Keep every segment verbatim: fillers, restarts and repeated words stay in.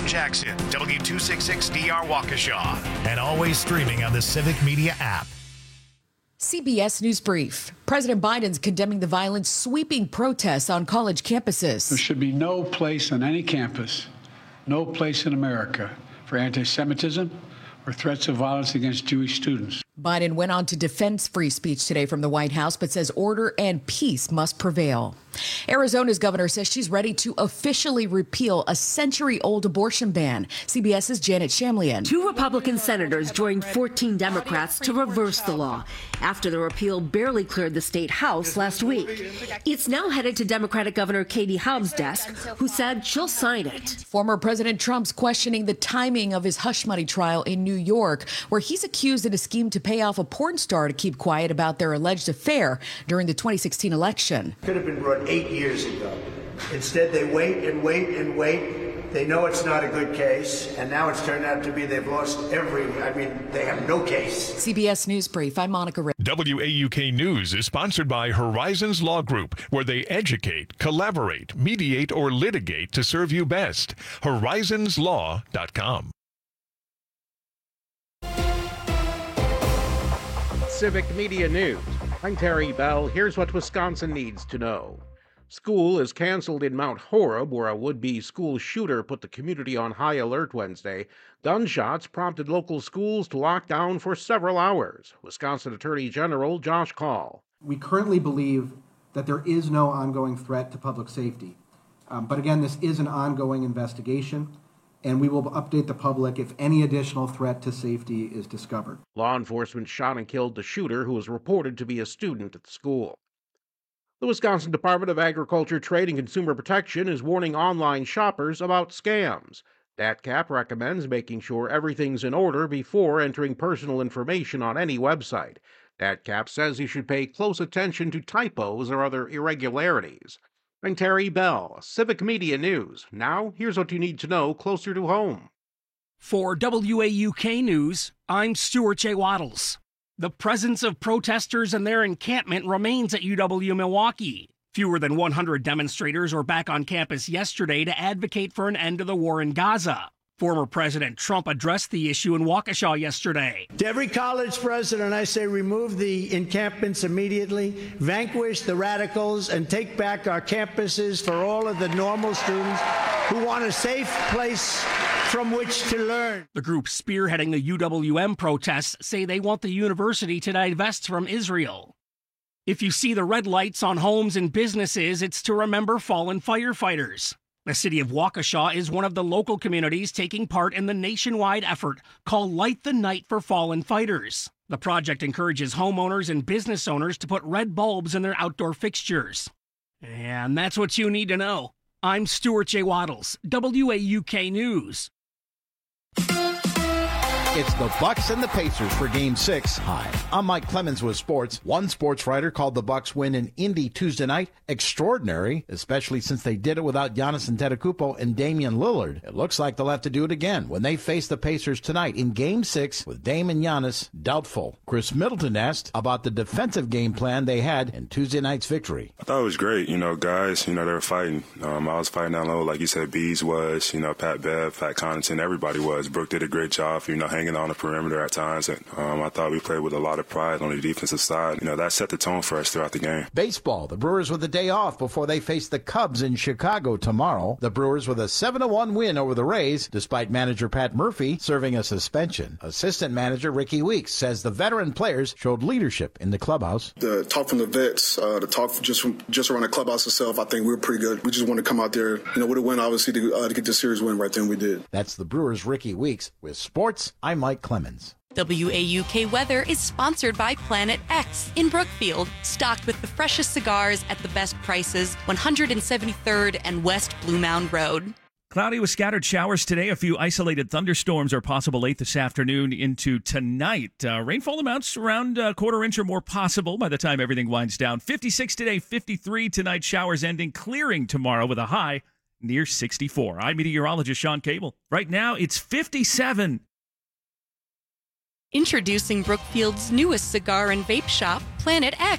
M Jackson, W two sixty-six D R Waukesha, and always streaming on the Civic Media app. C B S News Brief. President Biden's condemning the violence sweeping protests on college campuses. There should be no place on any campus, no place in America for anti-Semitism or threats of violence against Jewish students. Biden went on to defend free speech today from the White House, but says order and peace must prevail. Arizona's governor says she's ready to officially repeal a century-old abortion ban. CBS's Janet Shamlian. Two Republican senators joined fourteen Democrats to reverse the law after the repeal barely cleared the state House last week. It's now headed to Democratic Governor Katie Hobbs' desk, who said she'll sign it. Former President Trump's questioning the timing of his hush money trial in New York, where he's accused in a scheme to pay off a porn star to keep quiet about their alleged affair during the twenty sixteen election. Could have been brought eight years ago. Instead, they wait and wait and wait. They know it's not a good case, and now it's turned out to be they've lost every, I mean, they have no case. C B S News Brief, I'm Monica Rick. W A U K News is sponsored by Horizons Law Group, where they educate, collaborate, mediate, or litigate to serve you best. horizons law dot com. Civic Media News. I'm Terry Bell. Here's what Wisconsin needs to know. School is canceled in Mount Horeb, where a would-be school shooter put the community on high alert Wednesday. Gunshots prompted local schools to lock down for several hours. Wisconsin Attorney General Josh Kaul. We currently believe that there is no ongoing threat to public safety. Um, but again, this is an ongoing investigation, and we will update the public if any additional threat to safety is discovered. Law enforcement shot and killed the shooter, who was reported to be a student at the school. The Wisconsin Department of Agriculture, Trade, and Consumer Protection is warning online shoppers about scams. D A T C A P recommends making sure everything's in order before entering personal information on any website. D A T C A P says you should pay close attention to typos or other irregularities. I'm Terry Bell, Civic Media News. Now, here's what you need to know closer to home. For W A U K News, I'm Stuart J. Waddles. The presence of protesters and their encampment remains at U W Milwaukee. Fewer than one hundred demonstrators were back on campus yesterday to advocate for an end to the war in Gaza. Former President Trump addressed the issue in Waukesha yesterday. To every college president, I say remove the encampments immediately, vanquish the radicals, and take back our campuses for all of the normal students who want a safe place from which to learn. The group spearheading the U W M protests say they want the university to divest from Israel. If you see the red lights on homes and businesses, it's to remember fallen firefighters. The city of Waukesha is one of the local communities taking part in the nationwide effort called Light the Night for Fallen Fighters. The project encourages homeowners and business owners to put red bulbs in their outdoor fixtures. And that's what you need to know. I'm Stuart J. Waddles, W A U K News. It's the Bucks and the Pacers for Game six. Hi, I'm Mike Clemens with sports. One sports writer called the Bucks win in Indy Tuesday night extraordinary, especially since they did it without Giannis Antetokounmpo and Damian Lillard. It looks like they'll have to do it again when they face the Pacers tonight in Game six with Dame and Giannis doubtful. Chris Middleton asked about the defensive game plan they had in Tuesday night's victory. I thought it was great. You know, guys, you know, they were fighting. Um, I was fighting down low, like you said, Bees was, you know, Pat Bev, Pat Connaughton, everybody was. Brooke did a great job, you know, hanging on the perimeter at times. And um, I thought we played with a lot of pride on the defensive side. You know, that set the tone for us throughout the game. Baseball, the Brewers with a day off before they face the Cubs in Chicago tomorrow. The Brewers with a seven to one win over the Rays, despite manager Pat Murphy serving a suspension. Assistant manager Ricky Weeks says the veteran players showed leadership in the clubhouse. The talk from the vets, uh, the talk just from just around the clubhouse itself, I think we were pretty good. We just want to come out there, you know, with a win, obviously, to, uh, to get the series win right then we did. That's the Brewers' Ricky Weeks. With sports, I'm Mike Clemens. W A U K Weather is sponsored by Planet X in Brookfield, stocked with the freshest cigars at the best prices, one hundred seventy-third and West Blue Mound Road. Cloudy with scattered showers today. A few isolated thunderstorms are possible late this afternoon into tonight. Uh, rainfall amounts around a quarter inch or more possible by the time everything winds down. fifty-six today, fifty-three tonight. Showers ending, clearing tomorrow with a high near sixty-four. I'm meteorologist Sean Cable. Right now, it's fifty-seven. Introducing Brookfield's newest cigar and vape shop, Planet X.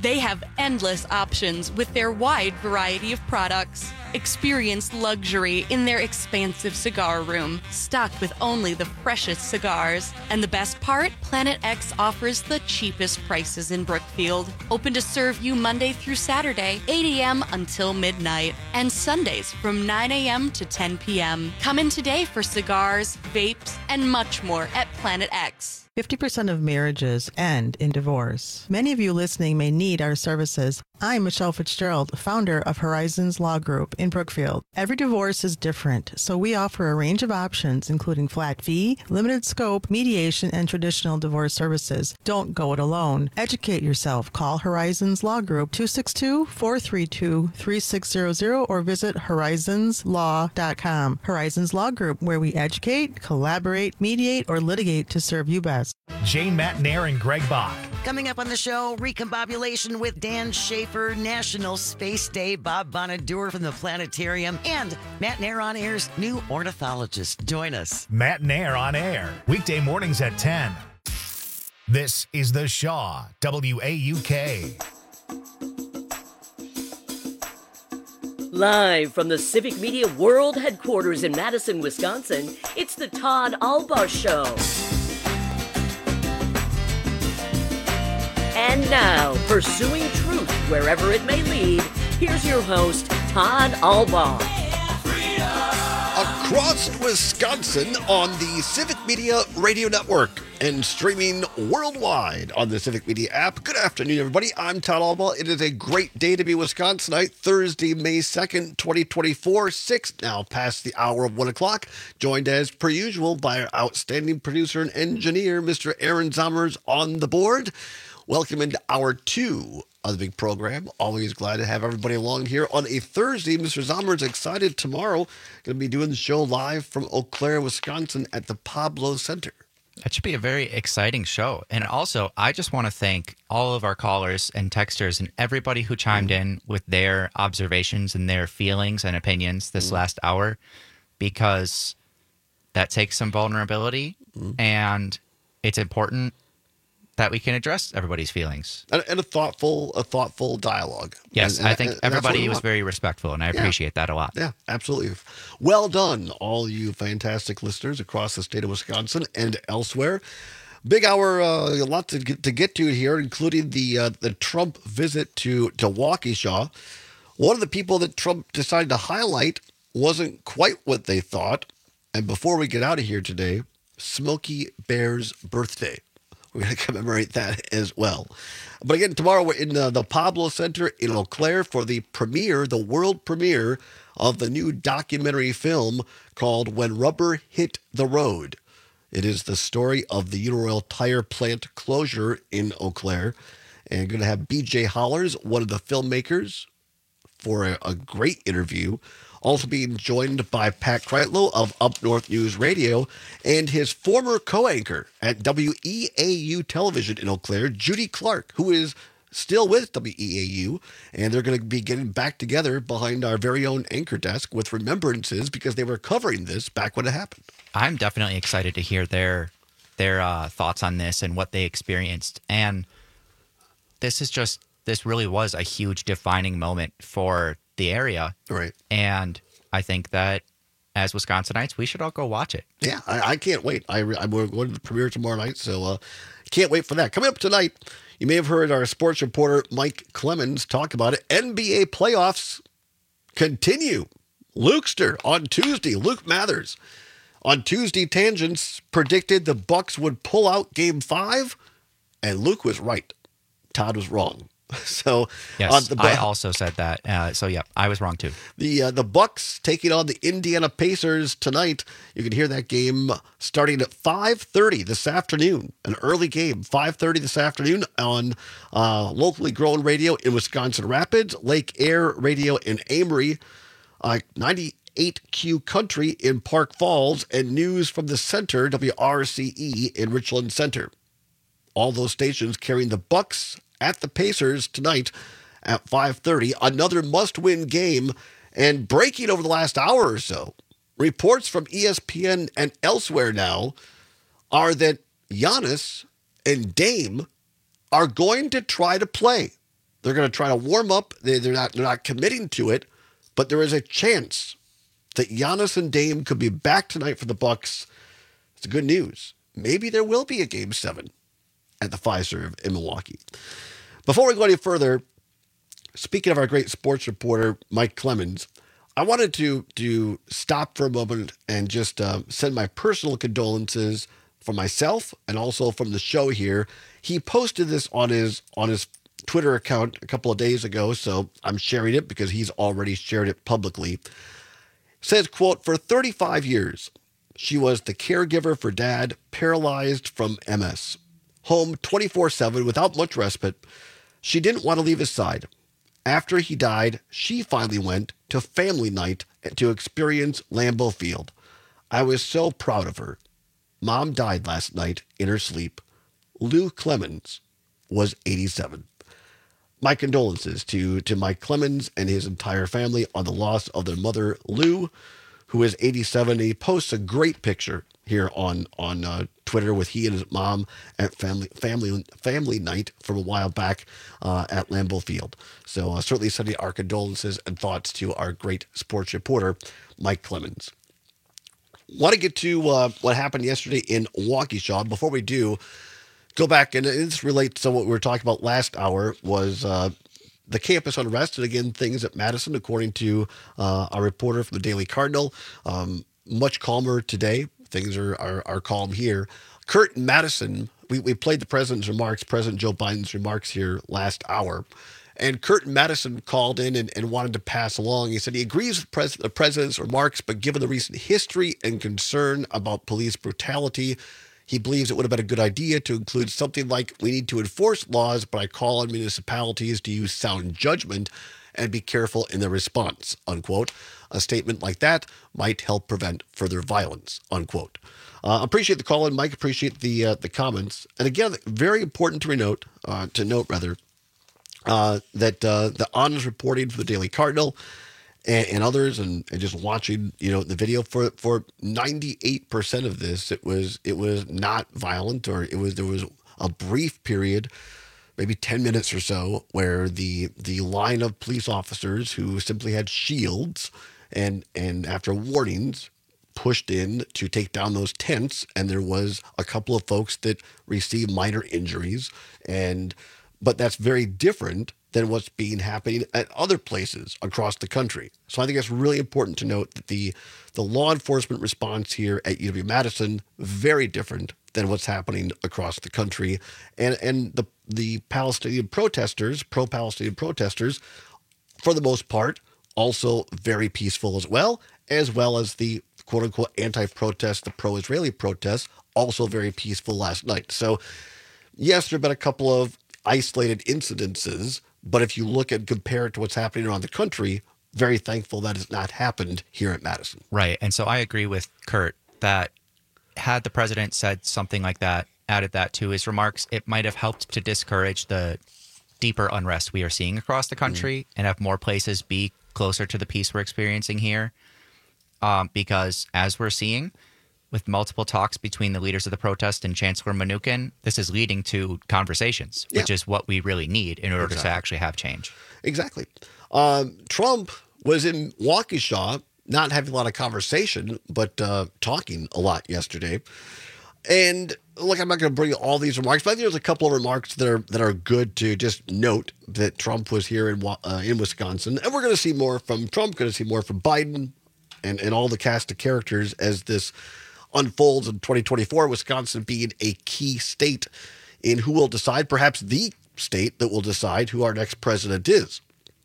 They have endless options with their wide variety of products. Experience luxury in their expansive cigar room, stocked with only the freshest cigars. And the best part? Planet X offers the cheapest prices in Brookfield. Open to serve you Monday through Saturday, eight a.m. until midnight, and Sundays from nine a.m. to ten p.m. Come in today for cigars, vapes, and much more at Planet X. fifty percent of marriages end in divorce. Many of you listening may need our services. I'm Michelle Fitzgerald, founder of Horizons Law Group in Brookfield. Every divorce is different, so we offer a range of options, including flat fee, limited scope, mediation, and traditional divorce services. Don't go it alone. Educate yourself. Call Horizons Law Group two six two, four three two, three six zero zero or visit horizons law dot com. Horizons Law Group, where we educate, collaborate, mediate, or litigate to serve you best. Jane Matnair and Greg Bach. Coming up on the show, recombobulation with Dan Schaefer, National Space Day, Bob Bonadur from the Planetarium, and Matt Nair on Air's new ornithologist. Join us. Matt Nair on Air, weekday mornings at ten. This is The Shaw, W A U K. Live from the Civic Media World Headquarters in Madison, Wisconsin, it's the Todd Albaugh Show. And now, pursuing truth wherever it may lead, here's your host, Todd Albaugh. Across Wisconsin on the Civic Media Radio Network and streaming worldwide on the Civic Media app. Good afternoon, everybody. I'm Todd Albaugh. It is a great day to be Wisconsinite. Thursday, May second, twenty twenty-four, six now past the hour of one o'clock. Joined as per usual by our outstanding producer and engineer, Mister Aaron Zommers on the board. Welcome into hour two of the big program. Always glad to have everybody along here on a Thursday. Mister Zommers excited tomorrow. Going to be doing the show live from Eau Claire, Wisconsin at the Pablo Center. That should be a very exciting show. And also, I just want to thank all of our callers and texters and everybody who chimed mm. in with their observations and their feelings and opinions this mm. last hour, because that takes some vulnerability mm. and it's important that we can address everybody's feelings. And, and a thoughtful a thoughtful dialogue. Yes, and, I think and, and everybody was very respectful, and I appreciate yeah. that a lot. Yeah, absolutely. Well done, all you fantastic listeners across the state of Wisconsin and elsewhere. Big hour, uh, a lot to get, to get to here, including the uh, the Trump visit to, to Waukesha. One of the people that Trump decided to highlight wasn't quite what they thought. And before we get out of here today, Smokey Bear's birthday. We're going to commemorate that as well. But again, tomorrow we're in uh, the Pablo Center in Eau Claire for the premiere, the world premiere of the new documentary film called When Rubber Hit the Road. It is the story of the Uniroyal tire plant closure in Eau Claire. And going to have B J Hollers, one of the filmmakers, for a, a great interview. Also being joined by Pat Kreitlow of Up North News Radio and his former co-anchor at W E A U Television in Eau Claire, Judy Clark, who is still with W E A U. And they're going to be getting back together behind our very own anchor desk with remembrances because they were covering this back when it happened. I'm definitely excited to hear their their uh, thoughts on this and what they experienced. And this is just, this really was a huge defining moment for the area. Right. And I think that as Wisconsinites, we should all go watch it. Yeah, I, I can't wait. I, I'm going to the premiere tomorrow night, so uh, can't wait for that. Coming up tonight, you may have heard our sports reporter Mike Clemens talk about it. N B A playoffs continue. Lukester on Tuesday. Luke Mathers on Tuesday Tangents predicted the Bucks would pull out Game Five, and Luke was right. Todd was wrong. So yes, uh, the, I also said that. Uh, so yeah, I was wrong too. The uh, the Bucks taking on the Indiana Pacers tonight. You can hear that game starting at five thirty this afternoon. An early game, five thirty this afternoon on uh, locally grown radio in Wisconsin Rapids, Lake Air Radio in Amory, uh, ninety-eight Q Country in Park Falls, and News from the Center, W R C E in Richland Center. All those stations carrying the Bucks at the Pacers tonight at five thirty. Another must-win game. And breaking over the last hour or so, reports from E S P N and elsewhere now are that Giannis and Dame are going to try to play They're going to try to warm up. They, they're not they're not committing to it, but there is a chance that Giannis and Dame could be back tonight for the Bucks. It's good news. Maybe there will be a game seven at the Fiserv in Milwaukee. Before we go any further, speaking of our great sports reporter, Mike Clemens, I wanted to, to stop for a moment and just uh, send my personal condolences from myself and also from the show here. He posted this on his on his Twitter account a couple of days ago, so I'm sharing it because he's already shared it publicly. It says, quote, "For thirty-five years, she was the caregiver for Dad, paralyzed from M S. Home twenty-four seven without much respite. She didn't want to leave his side. After he died, she finally went to family night to experience Lambeau Field. I was so proud of her. Mom died last night in her sleep. Lou Clemens was eighty-seven. My condolences to, to Mike Clemens and his entire family on the loss of their mother, Lou, who is eighty-seven. He posts a great picture here on, on uh, Twitter with he and his mom at family family family night from a while back uh, at Lambeau Field. So uh, certainly sending our condolences and thoughts to our great sports reporter, Mike Clemens. Want to get to uh, what happened yesterday in Waukesha. Before we do, go back, and this relates to what we were talking about last hour, was uh, the campus unrest. And again, things at Madison, according to uh, our reporter from the Daily Cardinal, um, much calmer today. Things are, are, are calm here. Kurt Madison, we, we played the president's remarks, President Joe Biden's remarks here last hour. And Kurt Madison called in and, and wanted to pass along. He said he agrees with pres- the president's remarks, but given the recent history and concern about police brutality, he believes it would have been a good idea to include something like, "We need to enforce laws, but I call on municipalities to use sound judgment and be careful in their response," unquote. A statement like that might help prevent further violence, unquote. Uh, appreciate the call in, Mike. Appreciate the uh, the comments. And again, very important to note, uh, to note rather, uh, that uh, the honest reporting for the Daily Cardinal and, and others, and, and just watching, you know, the video for for ninety-eight percent of this, it was it was not violent, or it was there was a brief period, maybe ten minutes or so, where the the line of police officers who simply had shields and and after warnings pushed in to take down those tents, and there was a couple of folks that received minor injuries, and but that's very different than what's being happening at other places across the country. So I think it's really important to note that the the law enforcement response here at U W-Madison, very different than what's happening across the country. And and the the Palestinian protesters, pro-Palestinian protesters, for the most part, also very peaceful as well, as well as the quote-unquote anti-protest, the pro-Israeli protests, also very peaceful last night. So yes, there have been a couple of isolated incidences, but if you look and compare it to what's happening around the country, very thankful that has not happened here at Madison. Right. And so I agree with Kurt that had the president said something like that, added that to his remarks, it might have helped to discourage the deeper unrest we are seeing across the country mm. and have more places be closer to the peace we're experiencing here. Um, because as we're seeing, with multiple talks between the leaders of the protest and Chancellor Mnuchin, this is leading to conversations, yeah. which is what we really need in order exactly. to actually have change. Exactly. Um, Trump was in Waukesha, not having a lot of conversation, but uh, talking a lot yesterday. And look, I'm not going to bring all these remarks, but I think there's a couple of remarks that are that are good to just note that Trump was here in uh, in Wisconsin, and we're going to see more from Trump. Going to see more from Biden, and and all the cast of characters as this unfolds in twenty twenty-four, Wisconsin being a key state in who will decide, perhaps the state that will decide who our next president is.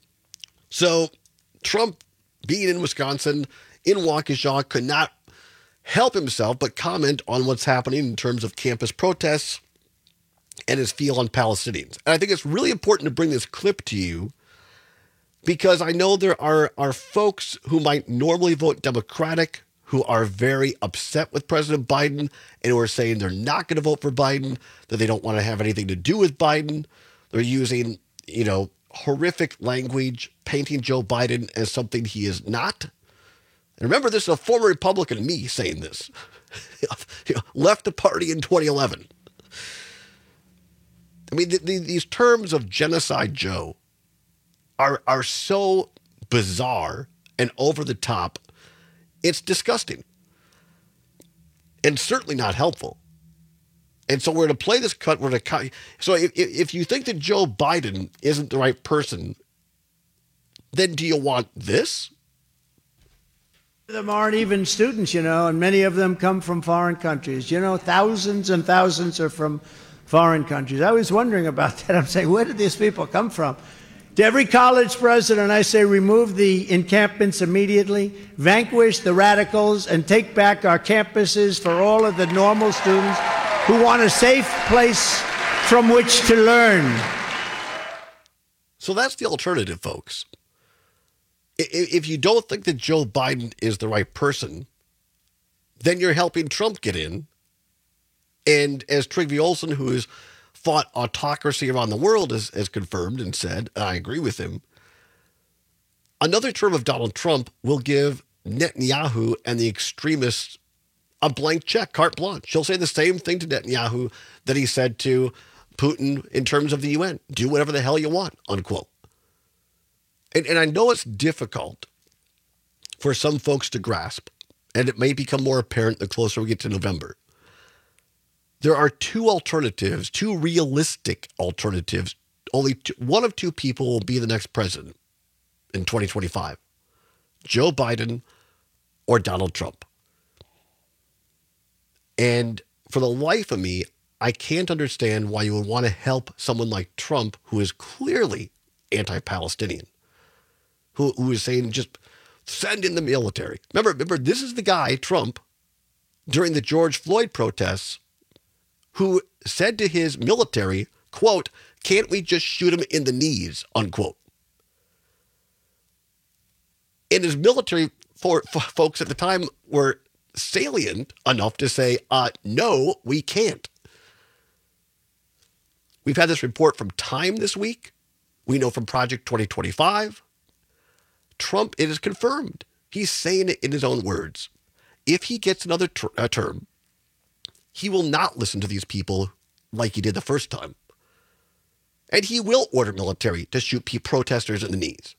So Trump being in Wisconsin, in Waukesha, could not help himself but comment on what's happening in terms of campus protests and his feel on Palestinians. And I think it's really important to bring this clip to you because I know there are, are folks who might normally vote Democratic who are very upset with President Biden and who are saying they're not going to vote for Biden, that they don't want to have anything to do with Biden. They're using, you know, horrific language, painting Joe Biden as something he is not. And remember, this is a former Republican, me, saying this. You know, left the party in twenty eleven. I mean, the, the, these terms of Genocide Joe are are so bizarre and over the top. It's disgusting. And certainly not helpful. And so we're to play this cut. We're to cut. So if, if you think that Joe Biden isn't the right person, then do you want this? Them aren't even students, you know, and many of them come from foreign countries. You know, thousands and thousands are from foreign countries. I was wondering about that. I'm saying, where did these people come from? To every college president, I say, remove the encampments immediately, vanquish the radicals, and take back our campuses for all of the normal students who want a safe place from which to learn. So that's the alternative, folks. If you don't think that Joe Biden is the right person, then you're helping Trump get in. And as Trygve Olsen, who has fought autocracy around the world, has, has confirmed and said, and I agree with him, another term of Donald Trump will give Netanyahu and the extremists a blank check, carte blanche. He'll say the same thing to Netanyahu that he said to Putin in terms of the U N. Do whatever the hell you want, unquote. And, and I know it's difficult for some folks to grasp, and it may become more apparent the closer we get to November. There are two alternatives, two realistic alternatives. Only two, one of two people will be the next president in twenty twenty-five. Joe Biden or Donald Trump. And for the life of me, I can't understand why you would want to help someone like Trump, who is clearly anti-Palestinian, who, who is saying just send in the military. Remember, remember, this is the guy, Trump, during the George Floyd protests, who said to his military, quote, can't we just shoot him in the knees, unquote. And his military for, for folks at the time were salient enough to say, uh, no, we can't. We've had this report from Time this week. We know from Project twenty twenty-five. Trump, it is confirmed. He's saying it in his own words. If he gets another ter- uh, term, he will not listen to these people like he did the first time. And he will order military to shoot p- protesters in the knees.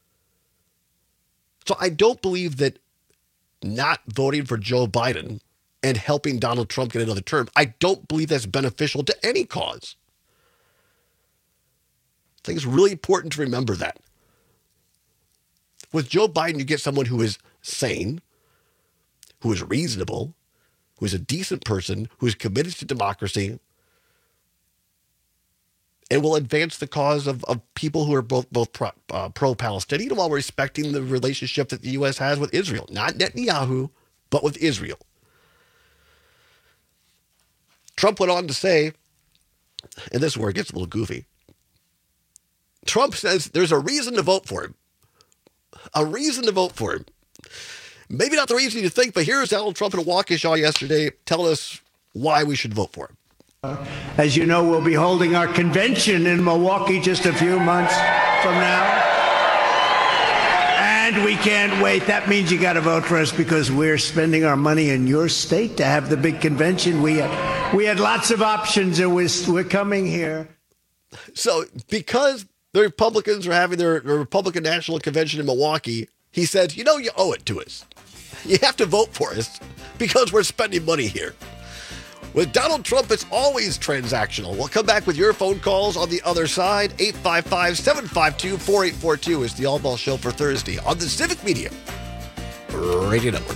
So I don't believe that not voting for Joe Biden and helping Donald Trump get another term, I don't believe that's beneficial to any cause. I think it's really important to remember that. With Joe Biden, you get someone who is sane, who is reasonable, who is a decent person, who is committed to democracy, and will advance the cause of, of people who are both both pro, uh, pro-Palestinian while respecting the relationship that the U S has with Israel. Not Netanyahu, but with Israel. Trump went on to say, and this is where it gets a little goofy, Trump says there's a reason to vote for him. A reason to vote for him. Maybe not the reason you think, but here's Donald Trump in Waukesha yesterday telling us why we should vote for him. As you know, we'll be holding our convention in Milwaukee just a few months from now. And we can't wait. That means you got to vote for us because we're spending our money in your state to have the big convention. We had, we had lots of options and we're, we're coming here. So because the Republicans are having their, their Republican National Convention in Milwaukee, he said, you know, you owe it to us. You have to vote for us because we're spending money here. With Donald Trump, it's always transactional. We'll come back with your phone calls on the other side. eight five five, seven five two, four eight four two is the All Ball Show for Thursday on the Civic Media Radio Network.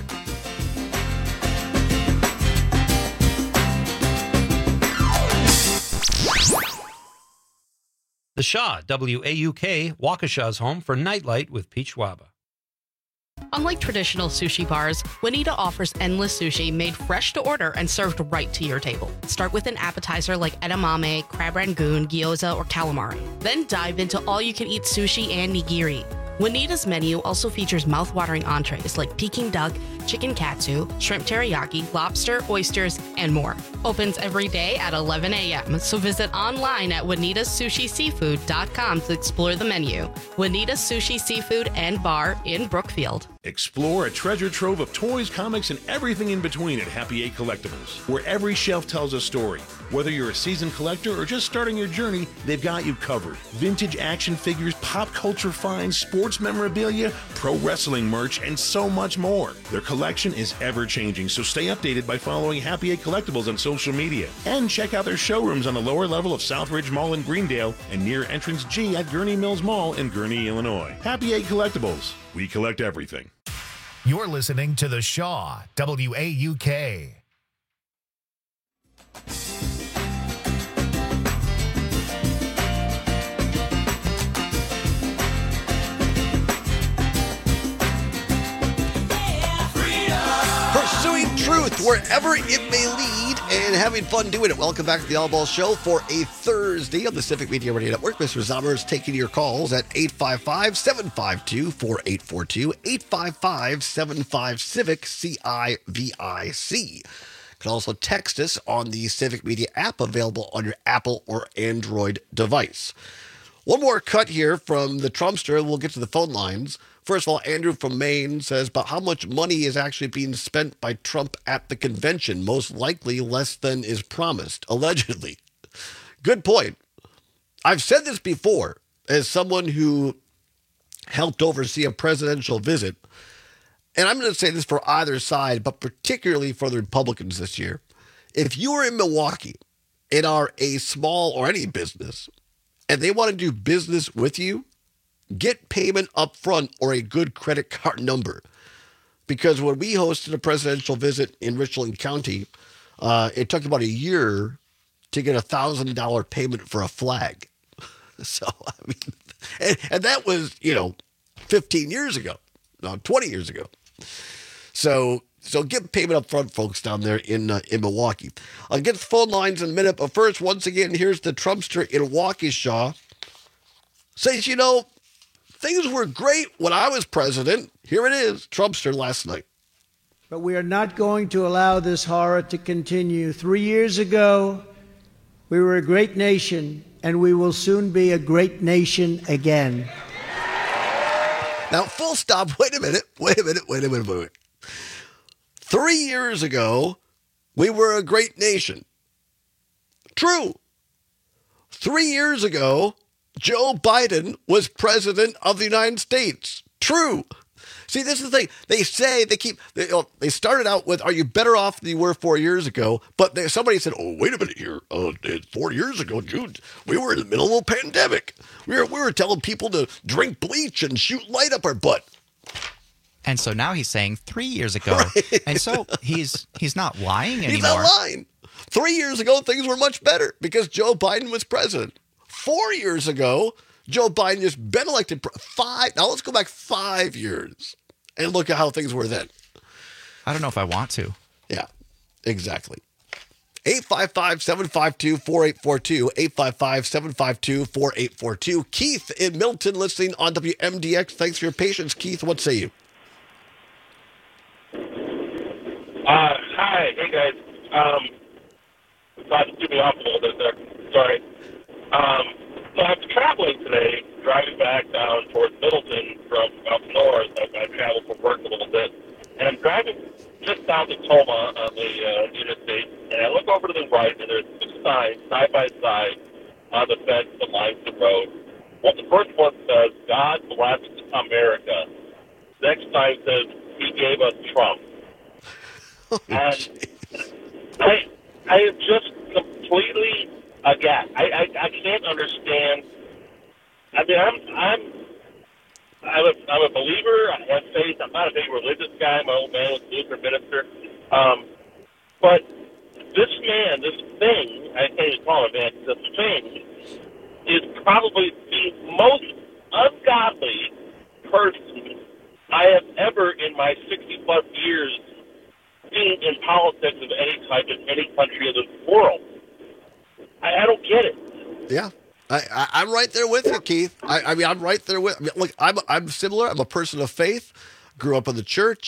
The Shaw, W A U K, Waukesha's home for Nightlight with Peach Waba. Unlike traditional sushi bars, Juanita offers endless sushi made fresh to order and served right to your table. Start with an appetizer like edamame, crab rangoon, gyoza, or calamari. Then dive into all-you-can-eat sushi and nigiri. Juanita's menu also features mouth-watering entrees like Peking duck, chicken katsu, shrimp teriyaki, lobster, oysters, and more. Opens every day at eleven a.m., so visit online at Juanita's Sushi Seafood dot com to explore the menu. Juanita's Sushi Seafood and Bar in Brookfield. Explore a treasure trove of toys, comics, and everything in between at Happy Eight Collectibles, where every shelf tells a story. Whether you're a seasoned collector or just starting your journey, they've got you covered. Vintage action figures, pop culture finds, sports memorabilia, pro wrestling merch, and so much more. Their collection is ever-changing, so stay updated by following Happy Eight Collectibles on social media. And check out their showrooms on the lower level of Southridge Mall in Greendale and near Entrance G at Gurney Mills Mall in Gurney, Illinois. Happy Eight Collectibles. We collect everything. You're listening to The Shaw, W A U K. Pursuing truth wherever it may lead and having fun doing it. Welcome back to the All Ball Show for a Thursday on the Civic Media Radio Network. Mister Zommer is taking your calls at eight five five, seven five two, four eight four two, eight five five, seven five, CIVIC, C I V I C. You can also text us on the Civic Media app available on your Apple or Android device. One more cut here from the Trumpster. We'll get to the phone lines. First of all, Andrew from Maine says, but how much money is actually being spent by Trump at the convention? Most likely less than is promised, allegedly. Good point. I've said this before as someone who helped oversee a presidential visit. And I'm going to say this for either side, but particularly for the Republicans this year. If you are in Milwaukee and are a small or any business, and they want to do business with you, get payment up front or a good credit card number. Because when we hosted a presidential visit in Richland County, uh, it took about a year to get a one thousand dollars payment for a flag. So, I mean, and, and that was, you know, fifteen years ago, no, twenty years ago. So, so get payment up front, folks, down there in uh, in Milwaukee. I'll get the phone lines in a minute, but first, once again, here's the Trumpster in Waukesha. Says, you know, things were great when I was president. Here it is, Trumpster last night. But we are not going to allow this horror to continue. Three years ago, we were a great nation, and we will soon be a great nation again. Now, full stop. Wait a minute. Wait a minute. Wait a minute. Wait a minute. Three years ago, we were a great nation. True. Three years ago, Joe Biden was president of the United States. True. See, this is the thing. They say, they keep, they, you know, they started out with, are you better off than you were four years ago? But they, somebody said, oh, wait a minute here. Uh, four years ago, June, we were in the middle of a pandemic. We were, we were telling people to drink bleach and shoot light up our butt. And so now he's saying three years ago. Right. And so he's he's not lying anymore. He's not lying. Three years ago, things were much better because Joe Biden was president. Four years ago, Joe Biden just been elected. Five. Now let's go back five years and look at how things were then. I don't know if I want to. Yeah, exactly. eight five five, seven five two, four eight four two, eight five five, seven five two, four eight four two. Keith in Milton listening on W M D X. Thanks for your patience, Keith. What say you? Uh, hi. Hey, guys. Um, thought to me off a little bit there. Sorry. Um, so I'm traveling today, driving back down towards Middleton from up north. I, I travel for work a little bit. And I'm driving just down to Toma on the uh, interstate, and I look over to the right, and there's two signs side by side on the fence that lines the road. Well, the first one says, God bless America. The next sign says, He gave us Trump. Oh, and I, I am just completely aghast. I, I, I can't understand. I mean, I'm, I'm, I'm a, I'm a believer. I have faith. I'm not a big religious guy. My old man was a Lutheran minister. Um, but this man, this thing, I can't even call it man, this thing, is probably the most ungodly person I have ever in my sixty-plus years seen in politics of any type in any country of the world. I, I don't get it. Yeah. I, I, I'm right there with you, Keith. I, I mean, I'm right there with. I mean, look, I'm I'm similar. I'm a person of faith. Grew up in the church.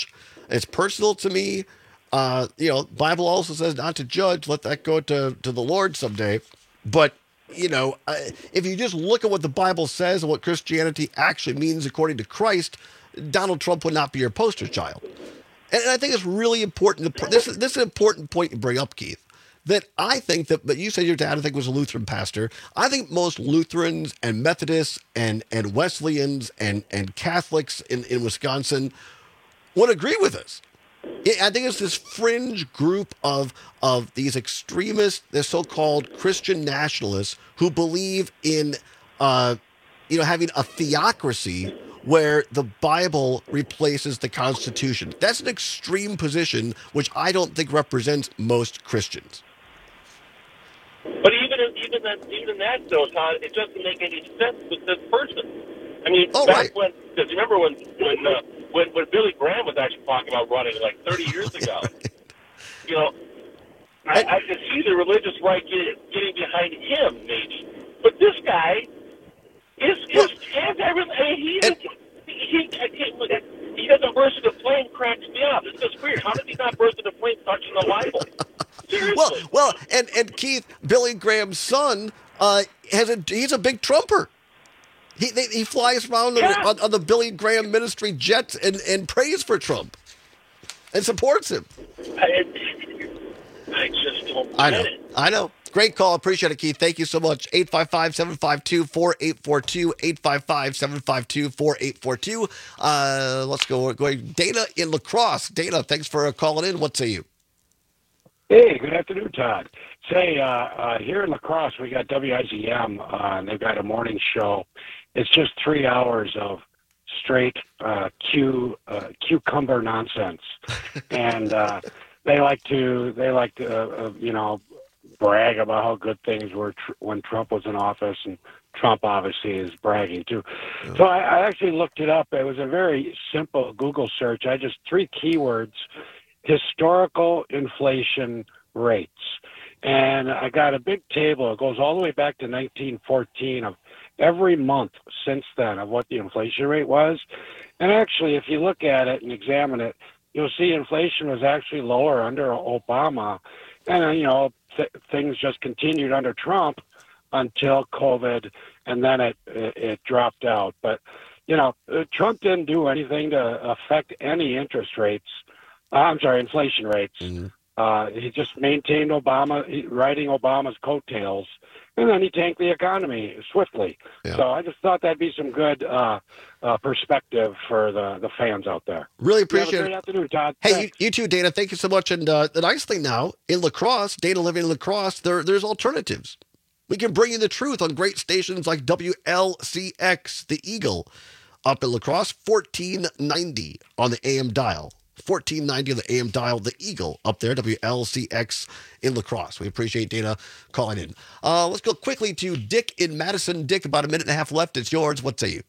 It's personal to me. Uh, you know, Bible also says not to judge. Let that go to, to the Lord someday. But, you know, uh, if you just look at what the Bible says and what Christianity actually means according to Christ, Donald Trump would not be your poster child. And, and I think it's really important. To, this, this is an important point you bring up, Keith, that I think that, but you said your dad, I think, was a Lutheran pastor. I think most Lutherans and Methodists and, and Wesleyans and, and Catholics in, in Wisconsin would agree with us. I think it's this fringe group of of these extremists, the so-called Christian nationalists who believe in, uh, you know, having a theocracy where the Bible replaces the Constitution. That's an extreme position, which I don't think represents most Christians. But even even that even that though, Todd, it doesn't make any sense with this person. I mean, oh, back right. when, because you remember when when. Uh, When, when Billy Graham was actually talking about running like thirty years ago, you know, I, I could see the religious right getting, getting behind him, maybe. But this guy is is has everything. I mean, he, he, he he doesn't burst into flame. Cracks me up. It's just weird. How did he not burst into flame touching the Bible? Seriously. Well, well, and and Keith, Billy Graham's son, uh, has a he's a big Trumper. He they, he flies around yeah. on, on, on the Billy Graham ministry jet and, and prays for Trump and supports him. I, I just don't I know. get it. I know. Great call. Appreciate it, Keith. Thank you so much. eight five five, seven five two, four eight four two, eight five five, seven five two, four eight four two. Uh, let's go. Going Dana in La Crosse. Dana, thanks for calling in. What say you? Hey, good afternoon, Todd. Say, uh, uh, here in La Crosse, we got W I Z M, uh, and they've got a morning show. It's just three hours of straight uh, Q, uh, cucumber nonsense, and uh, they like to they like to uh, uh, you know brag about how good things were tr- when Trump was in office, and Trump obviously is bragging too. Yeah. So I, I actually looked it up. It was a very simple Google search. I just three keywords: historical inflation rates. And I got a big table. It goes all the way back to nineteen fourteen of every month since then of what the inflation rate was. And actually, if you look at it and examine it, you'll see inflation was actually lower under Obama. And, you know, th- things just continued under Trump until COVID, and then it, it, it dropped out. But, you know, Trump didn't do anything to affect any interest rates. Uh, I'm sorry, inflation rates. Mm-hmm. Uh, he just maintained Obama, riding Obama's coattails, and then he tanked the economy swiftly. Yeah. So I just thought that'd be some good uh, uh, perspective for the, the fans out there. Really appreciate you have a great it. afternoon, Todd. Hey, you, you too, Dana. Thank you so much. And uh, the nice thing now, in La Crosse, Dana living in La Crosse, there, there's alternatives. We can bring you the truth on great stations like W L C X, The Eagle, up in La Crosse, fourteen ninety on the A M dial. fourteen ninety on the A M dial, The Eagle, up there, W L C X in La Crosse. We appreciate Dana calling in. Uh, let's go quickly to Dick in Madison. Dick, about a minute and a half left. It's yours. What say you?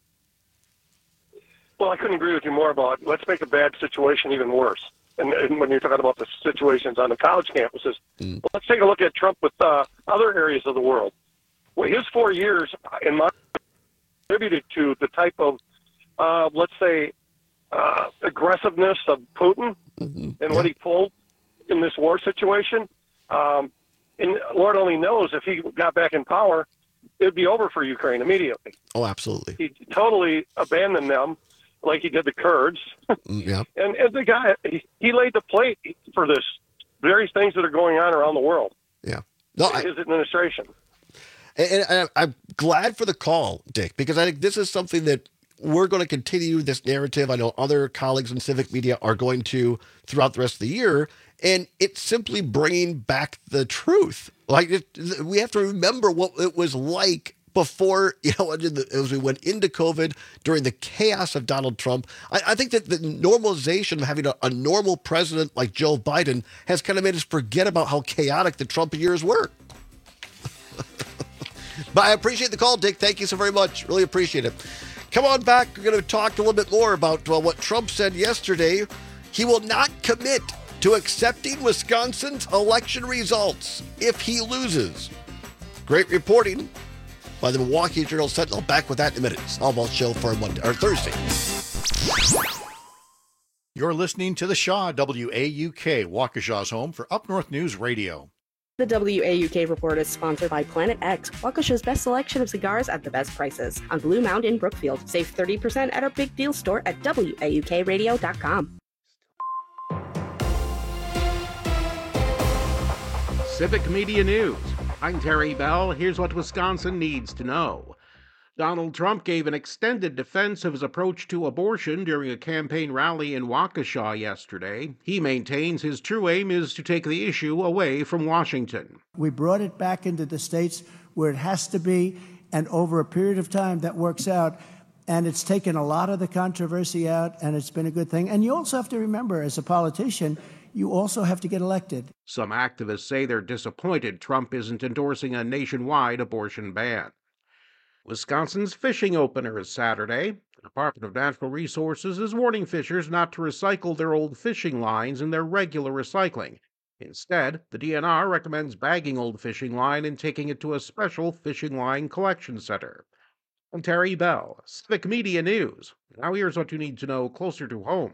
Well, I couldn't agree with you more about let's make a bad situation even worse. And, and when you're talking about the situations on the college campuses, mm. well, let's take a look at Trump with uh, other areas of the world. Well, his four years, in my contributed to the type of, uh, let's say, Uh, aggressiveness of Putin mm-hmm. and what he pulled in this war situation. Um, and Lord only knows if he got back in power, it would be over for Ukraine immediately. Oh, absolutely. He totally abandoned them like he did the Kurds. yeah. And, and the guy, he, he laid the plate for this, various things that are going on around the world. Yeah. No, I, his administration. And, and I'm glad for the call, Dick, because I think this is something that we're going to continue this narrative. I know other colleagues in civic media are going to throughout the rest of the year, and it's simply bringing back the truth. Like it, we have to remember what it was like before, you know, as we went into COVID, during the chaos of Donald Trump. I, I think that the normalization of having a, a normal president like Joe Biden has kind of made us forget about how chaotic the Trump years were. But I appreciate the call, Dick. Thank you so very much. Really appreciate it. Come on back. We're going to talk a little bit more about uh, what Trump said yesterday. He will not commit to accepting Wisconsin's election results if he loses. Great reporting by the Milwaukee Journal Sentinel. Back with that in a minute. Snowball Show for Monday or Thursday. You're listening to The Shaw, W A U K, Waukesha's home for Up North News Radio. The W A U K report is sponsored by Planet X, Waukesha's best selection of cigars at the best prices. On Blue Mound in Brookfield. Save thirty percent at our Big Deal store at W A U K radio dot com. Civic Media News. I'm Terry Bell. Here's what Wisconsin needs to know. Donald Trump gave an extended defense of his approach to abortion during a campaign rally in Waukesha yesterday. He maintains his true aim is to take the issue away from Washington. We brought it back into the states where it has to be, and over a period of time that works out. And it's taken a lot of the controversy out, and it's been a good thing. And you also have to remember, as a politician, you also have to get elected. Some activists say they're disappointed Trump isn't endorsing a nationwide abortion ban. Wisconsin's fishing opener is Saturday. The Department of Natural Resources is warning fishers not to recycle their old fishing lines in their regular recycling. Instead, the D N R recommends bagging old fishing line and taking it to a special fishing line collection center. I'm Terry Bell, Civic Media News. Now here's what you need to know closer to home.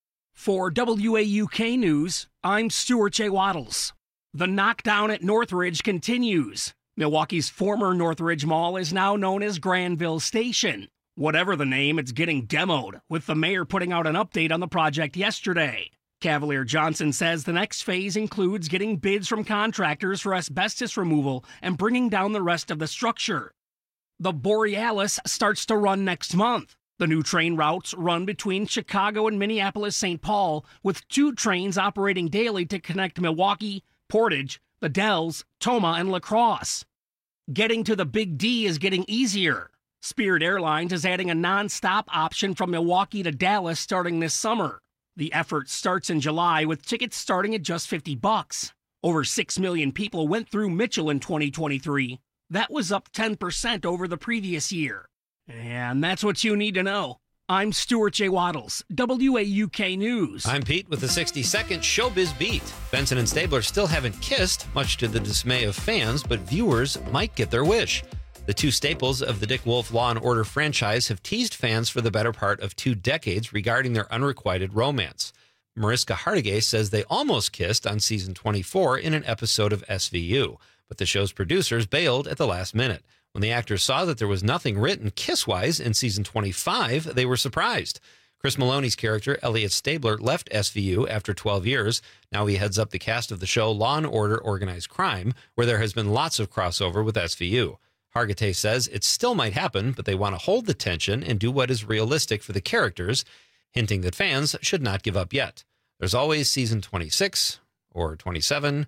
For W A U K News, I'm Stuart J. Waddles. The knockdown at Northridge continues. Milwaukee's former Northridge Mall is now known as Granville Station. Whatever the name, it's getting demoed, with the mayor putting out an update on the project yesterday. Cavalier Johnson says the next phase includes getting bids from contractors for asbestos removal and bringing down the rest of the structure. The Borealis starts to run next month. The new train routes run between Chicago and Minneapolis-Saint Paul, with two trains operating daily to connect Milwaukee, Portage, the Dells, Toma, and La Crosse. Getting to the Big D is getting easier. Spirit Airlines is adding a non-stop option from Milwaukee to Dallas starting this summer. The effort starts in July with tickets starting at just fifty bucks. Over six million people went through Mitchell in twenty twenty-three. That was up ten percent over the previous year. And that's what you need to know. I'm Stuart J. Waddles, W A U K News. I'm Pete with the sixty-second Showbiz Beat. Benson and Stabler still haven't kissed, much to the dismay of fans, but viewers might get their wish. The two staples of the Dick Wolf Law and Order franchise have teased fans for the better part of two decades regarding their unrequited romance. Mariska Hargitay says they almost kissed on season twenty-four in an episode of S V U, but the show's producers bailed at the last minute. When the actors saw that there was nothing written kiss-wise in season twenty-five, they were surprised. Chris Maloney's character, Elliot Stabler, left S V U after twelve years. Now he heads up the cast of the show Law and Order Organized Crime, where there has been lots of crossover with S V U. Hargitay says it still might happen, but they want to hold the tension and do what is realistic for the characters, hinting that fans should not give up yet. There's always season twenty-six, or twenty-seven,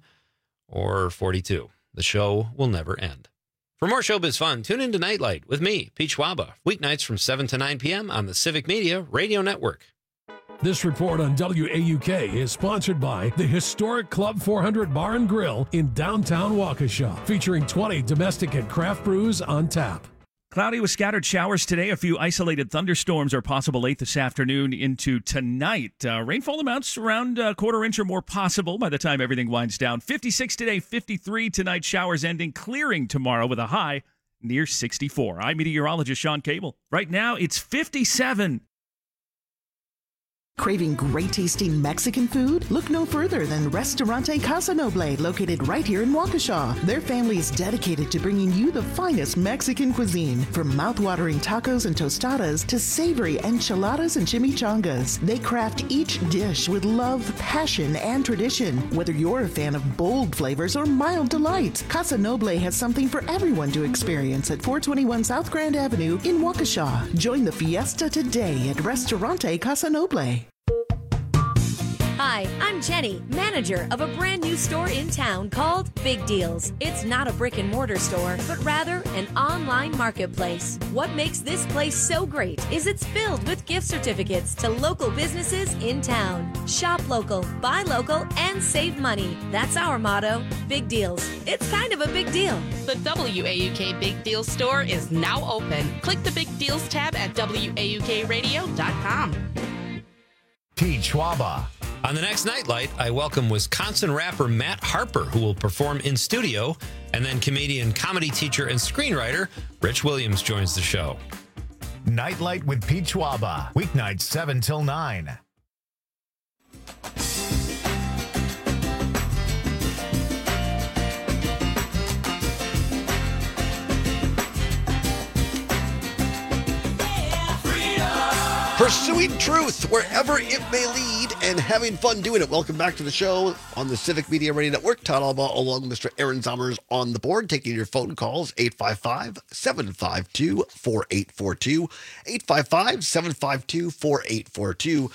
or forty-two. The show will never end. For more showbiz fun, tune in to Nightlight with me, Pete Schwaba, weeknights from seven to nine p.m. on the Civic Media Radio Network. This report on W A U K is sponsored by the historic Club four hundred Bar and Grill in downtown Waukesha, featuring twenty domestic and craft brews on tap. Cloudy with scattered showers today. A few isolated thunderstorms are possible late this afternoon into tonight. Uh, rainfall amounts around a quarter inch or more possible by the time everything winds down. fifty-six today, fifty-three tonight. Showers ending, clearing tomorrow with a high near sixty-four. I'm meteorologist Sean Cable. Right now, it's fifty-seven. Craving great tasting Mexican food? Look no further than Restaurante Casa Noble, located right here in Waukesha. Their family is dedicated to bringing you the finest Mexican cuisine, from mouth-watering tacos and tostadas to savory enchiladas and chimichangas. They craft each dish with love, passion, and tradition. Whether you're a fan of bold flavors or mild delights, Casa Noble has something for everyone to experience at four twenty-one South Grand Avenue in Waukesha. Join the fiesta today at Restaurante Casa Noble. Hi, I'm Jenny, manager of a brand new store in town called Big Deals. It's not a brick and mortar store, but rather an online marketplace. What makes this place so great is it's filled with gift certificates to local businesses in town. Shop local, buy local, and save money. That's our motto, Big Deals. It's kind of a big deal. The W A U K Big Deals store is now open. Click the Big Deals tab at W A U K radio dot com. Pete Schwaba. On the next Nightlight, I welcome Wisconsin rapper Matt Harper, who will perform in studio, and then comedian, comedy teacher, and screenwriter Rich Williams joins the show. Nightlight with Pete Schwaba, weeknights seven till nine. Pursuing truth wherever it may lead and having fun doing it. Welcome back to the show on the Civic Media Radio Network. Todd Albaugh along with Mister Aaron Zommers on the board, taking your phone calls, eight five five, seven five two, four eight four two, eight five five, seven five two, four eight four two.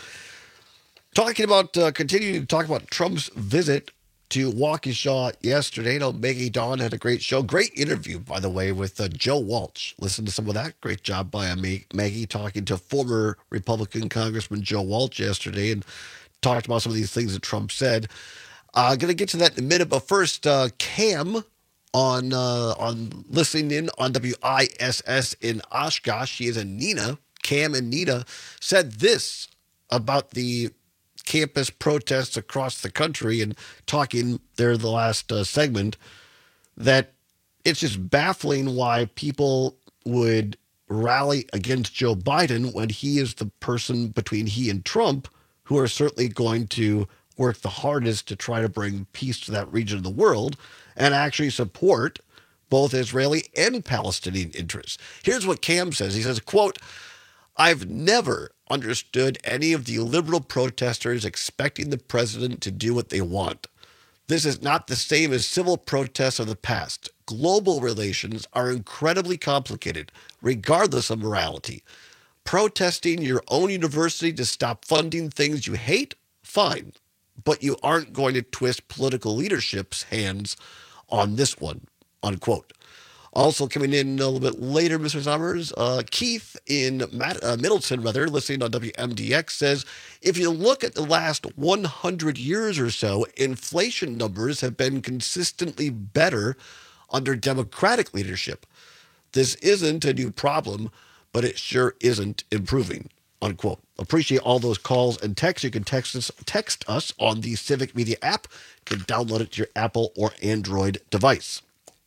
Talking about, uh, continuing to talk about Trump's visit to Waukesha yesterday. You know, Maggie Dawn had a great show. Great interview, by the way, with uh, Joe Walsh. Listen to some of that. Great job by uh, Maggie talking to former Republican Congressman Joe Walsh yesterday and talked about some of these things that Trump said. I'm uh, going to get to that in a minute, but first, uh, Cam on uh, on listening in on W I S S in Oshkosh. She is in Neenah. Cam and Neenah said this about the campus protests across the country and talking there the last uh, segment, that it's just baffling why people would rally against Joe Biden when he is the person between he and Trump who are certainly going to work the hardest to try to bring peace to that region of the world and actually support both Israeli and Palestinian interests. Here's what Cam says. He says, quote, "I've never understood any of the liberal protesters expecting the president to do what they want. This is not the same as civil protests of the past. Global relations are incredibly complicated, regardless of morality. Protesting your own university to stop funding things you hate? Fine. But you aren't going to twist political leadership's hands on this one," unquote. Also coming in a little bit later, Mister Summers, uh, Keith in Matt, uh, Middleton, rather, listening on W M D X, says, if you look at the last one hundred years or so, inflation numbers have been consistently better under Democratic leadership. This isn't a new problem, but it sure isn't improving, unquote. Appreciate all those calls and texts. You can text us, text us on the Civic Media app. You can download it to your Apple or Android device.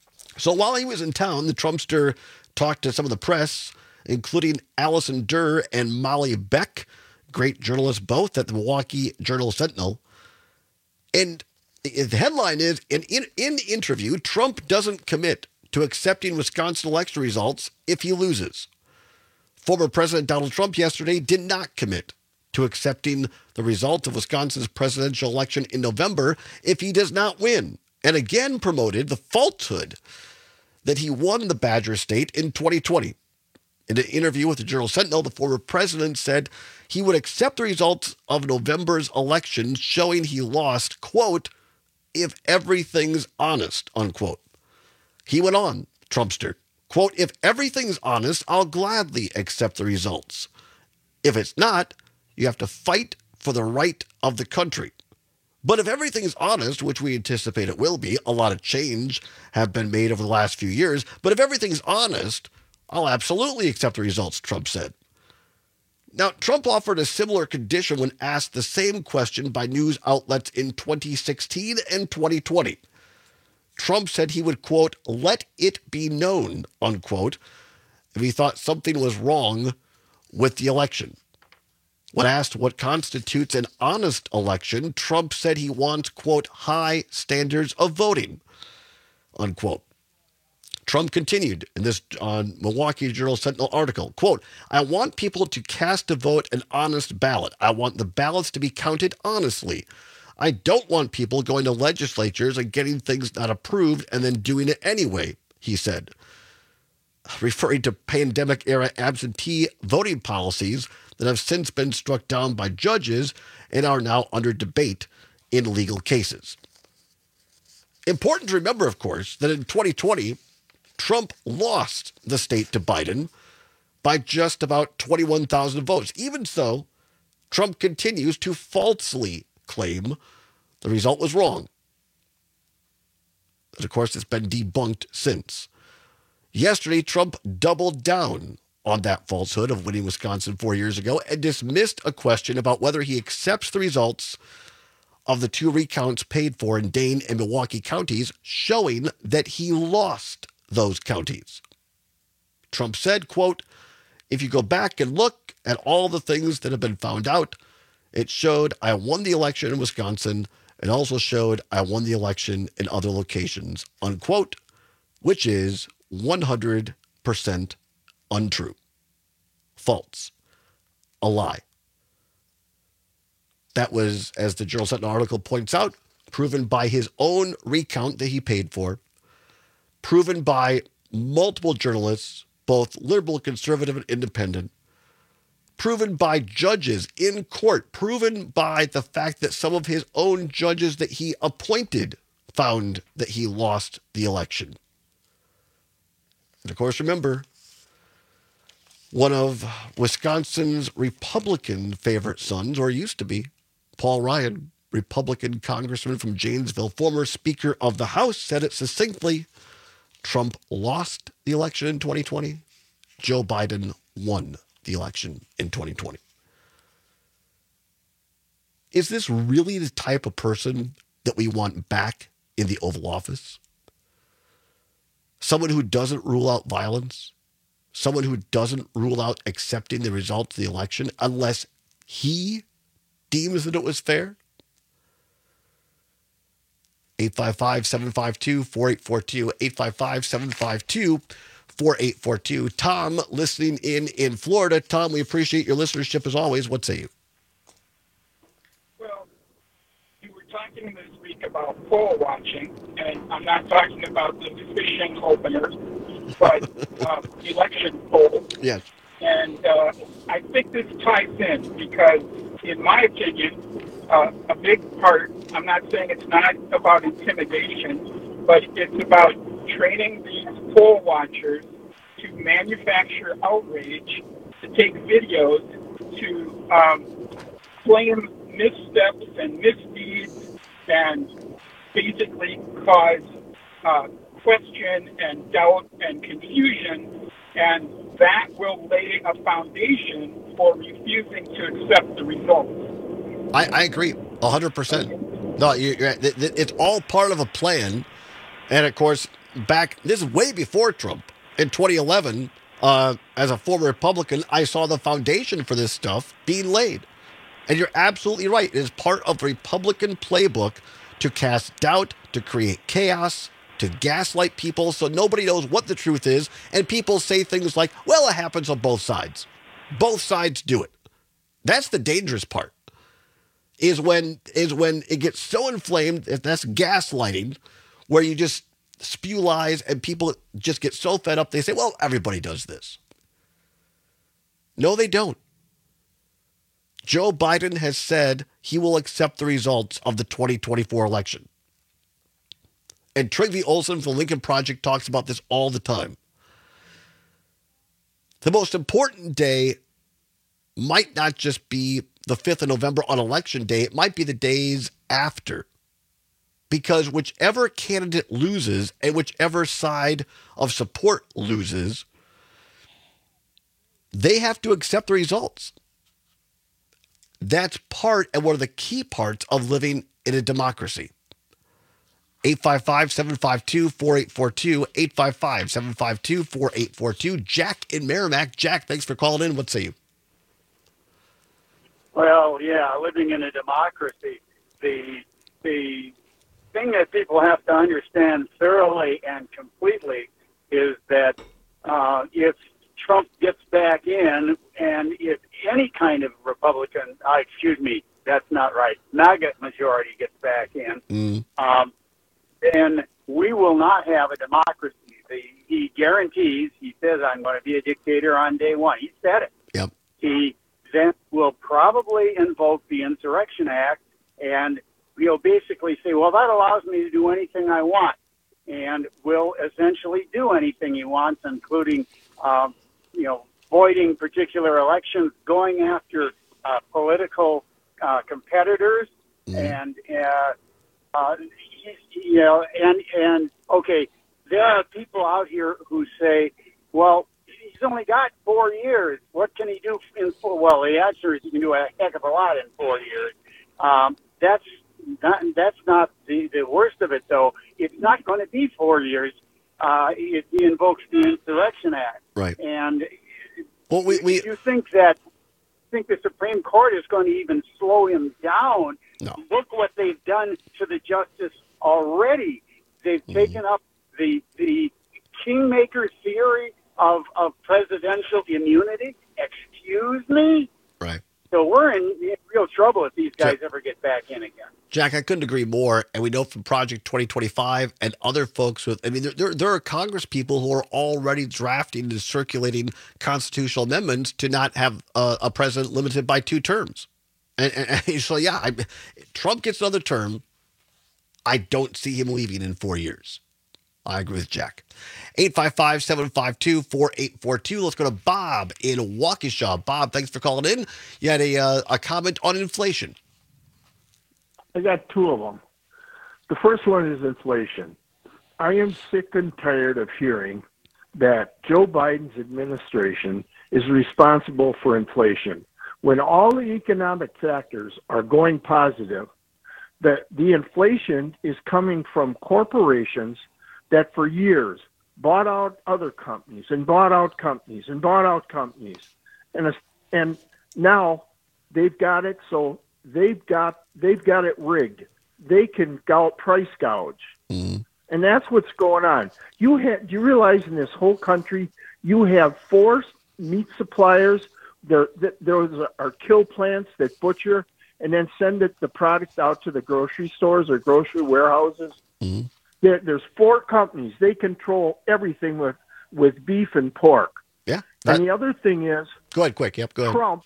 So while he was in town, the Trumpster talked to some of the press, including Allison Durr and Molly Beck, great journalists both at the Milwaukee Journal-Sentinel. And the headline is, in, in, in the interview, Trump doesn't commit to accepting Wisconsin election results if he loses. Former President Donald Trump yesterday did not commit to accepting the result of Wisconsin's presidential election in November if he does not win, and again promoted the falsehood that he won the Badger State in twenty twenty. In an interview with the Journal-Sentinel, the former president said he would accept the results of November's election showing he lost, quote, if everything's honest, unquote. He went on, Trumpster, quote, if everything's honest, I'll gladly accept the results. If it's not, you have to fight for the right of the country. But if everything is honest, which we anticipate it will be, a lot of change have been made over the last few years, but if everything's honest, I'll absolutely accept the results, Trump said. Now, Trump offered a similar condition when asked the same question by news outlets in twenty sixteen and twenty twenty. Trump said he would, quote, let it be known, unquote, if he thought something was wrong with the election. When asked what constitutes an honest election, Trump said he wants, quote, high standards of voting, unquote. Trump continued in this on Milwaukee Journal-Sentinel article, quote, I want people to cast a vote an honest ballot. I want the ballots to be counted honestly. I don't want people going to legislatures and getting things not approved and then doing it anyway, he said. Referring to pandemic-era absentee voting policies that have since been struck down by judges and are now under debate in legal cases. Important to remember, of course, that in twenty twenty, Trump lost the state to Biden by just about twenty-one thousand votes. Even so, Trump continues to falsely claim the result was wrong. And of course, it's been debunked since. Yesterday, Trump doubled down on that falsehood of winning Wisconsin four years ago and dismissed a question about whether he accepts the results of the two recounts paid for in Dane and Milwaukee counties, showing that he lost those counties. Trump said, quote, if you go back and look at all the things that have been found out, it showed I won the election in Wisconsin and also showed I won the election in other locations, unquote, which is one hundred percent untrue. False. a lie. That was, as the Journal Sentinel article points out, proven by his own recount that he paid for, proven by multiple journalists, both liberal, conservative, and independent, proven by judges in court, proven by the fact that some of his own judges that he appointed found that he lost the election. And of course, remember, one of Wisconsin's Republican favorite sons, or used to be, Paul Ryan, Republican congressman from Janesville, former Speaker of the House, said it succinctly: Trump lost the election in twenty twenty. Joe Biden won the election in twenty twenty. Is this really the type of person that we want back in the Oval Office? Someone who doesn't rule out violence? Someone who doesn't rule out accepting the results of the election unless he deems that it was fair? eight five five, seven five two, four eight four two, eight five five, seven five two, four eight four two. Tom, listening in in Florida. Tom, we appreciate your listenership as always. What say you? Well, you were talking this week about poll watching, and I'm not talking about the fishing opener, but uh, election polls. Yes. And uh, I think this ties in because, in my opinion, uh, a big part, I'm not saying it's not about intimidation, but it's about training these poll watchers to manufacture outrage, to take videos, to um, claim missteps and misdeeds, and basically cause uh, question and doubt and confusion, and that will lay a foundation for refusing to accept the results. I, I agree one hundred percent. No, you, you're, it's all part of a plan. And, of course, back, this is way before Trump. In twenty eleven, uh, as a former Republican, I saw the foundation for this stuff being laid. And you're absolutely right. It is part of the Republican playbook to cast doubt, to create chaos, to gaslight people so nobody knows what the truth is. And people say things like, well, it happens on both sides. Both sides do it. That's the dangerous part. Is when is when it gets so inflamed, that's gaslighting, where you just spew lies and people just get so fed up, they say, well, everybody does this. No, they don't. Joe Biden has said he will accept the results of the twenty twenty-four election. And Trygve Olsen from the Lincoln Project talks about this all the time. The most important day might not just be the fifth of November on election day. It might be the days after. Because whichever candidate loses and whichever side of support loses, they have to accept the results. That's part and one of the key parts of living in a democracy. eight five five, seven five two, four eight four two, eight five five, seven five two, four eight four two. Jack in Merrimack. Jack, thanks for calling in. What say you? Well, yeah, living in a democracy, the the thing that people have to understand thoroughly and completely is that uh, if Trump gets back in, and if any kind of Republican, uh, excuse me, that's not right, MAGA majority gets back in, mm. um, then we will not have a democracy. The, he guarantees, he says, I'm going to be a dictator on day one. He said it. Yep. He then will probably invoke the Insurrection Act, and he'll basically say, well, that allows me to do anything I want, and will essentially do anything he wants, including, um, you know, voiding particular elections, going after uh, political uh, competitors, mm. and, uh, uh, you know, and, and, okay, there are people out here who say, well, he's only got four years. What can he do in four? Well, the answer is he can do a heck of a lot in four years. Um, that's not, that's not the, the worst of it, though. It's not going to be four years uh, if he invokes the Insurrection Act. Right. And well, we, we, you think that think the Supreme Court is going to even slow him down? No. Look what they've done to the justice already. They've mm-hmm. taken up the the kingmaker theory of, of presidential immunity. Excuse me? Right. So we're in, in real trouble if these guys Jack, ever get back in again. Jack, I couldn't agree more. And we know from Project twenty twenty-five and other folks with, I mean, there, there, there are Congress people who are already drafting and circulating constitutional amendments to not have a, a president limited by two terms. And, and, and so, yeah, I, Trump gets another term. I don't see him leaving in four years. I agree with Jack. eight five five, seven five two, four eight four two. Let's go to Bob in Waukesha. Bob, thanks for calling in. You had a, uh, a comment on inflation. I got two of them. The first one is inflation. I am sick and tired of hearing that Joe Biden's administration is responsible for inflation. When all the economic factors are going positive, that the inflation is coming from corporations that for years bought out other companies and bought out companies and bought out companies. And, and now they've got it, so they've got, they've got it rigged. They can gou- price gouge. Mm-hmm. And that's what's going on. You have, do you realize in this whole country, you have four meat suppliers. There, those are kill plants that butcher and then send it, the product out to the grocery stores or grocery warehouses. Mm-hmm. There, there's four companies. They control everything with, with beef and pork. Yeah. That, and the other thing is, go ahead, quick. Yep, go ahead. Trump,